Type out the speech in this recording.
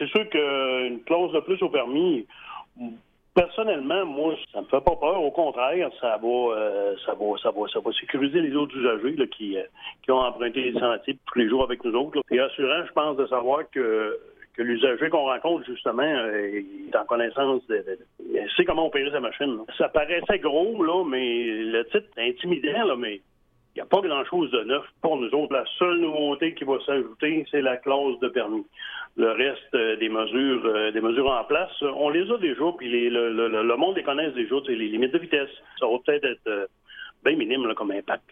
c'est sûr qu'une clause de plus au permis, personnellement, moi, ça me fait pas peur. Au contraire, ça va sécuriser les autres usagers là, qui ont emprunté les sentiers tous les jours avec nous autres. Là. C'est rassurant, je pense, de savoir que l'usager qu'on rencontre, justement, est en connaissance sait comment opérer sa machine. Là. Ça paraissait gros, là, mais le titre est intimidant, là, mais il n'y a pas grand-chose de neuf pour nous autres. La seule nouveauté qui va s'ajouter, c'est la clause de permis. Le reste des mesures en place, on les a déjà, puis le monde les connaît déjà, les limites de vitesse. Ça va peut-être être bien minime là, comme impact.